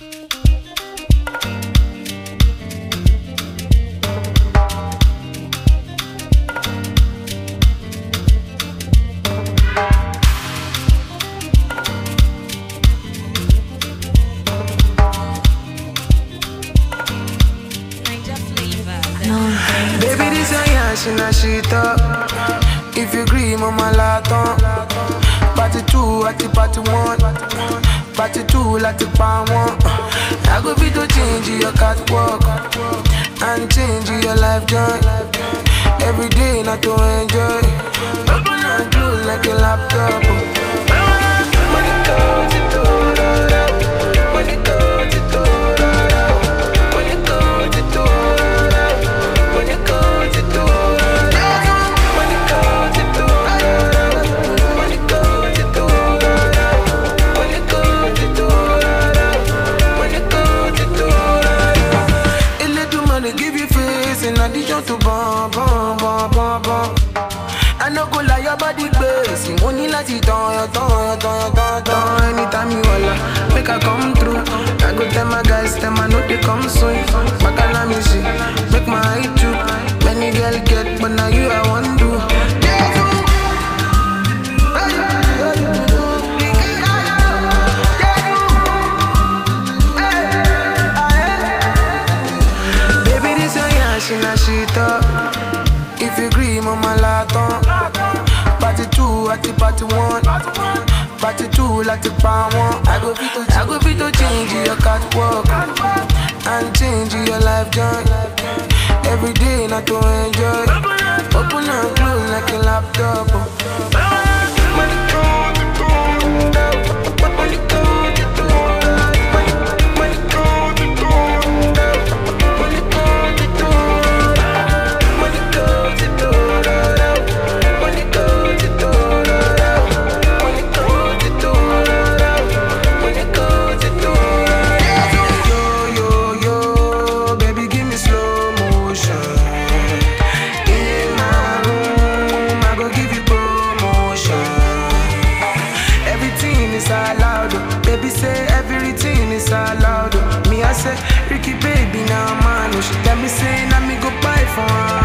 Baby, this a yash in a shit up. If you agree, mama laton. Party 2 at the party 1. Party 2 like the pan 1. I go be to change your catwalk and change your life joy. Every day not to enjoy. Open and close like a laptop. Money goes to money goes to money goes to to bum bum bum bum bum. I no go lie, your body crazy. Money like it on. Anytime you holla, make I come through. I go tell my guys, them I know they come soon. Bacala me see, make my eye too. Many girl get, but now you I want to. Baby, this a yash in a shit up. If you agree, mama laton. Party 2 at the party 1. Party 2 like the pan 1. I go fit to change your catwalk and change your life joy. Every day not to enjoy. Open and close like a laptop. Money goes to money goes to Ricky baby now man, she tell me say na me go buy for her.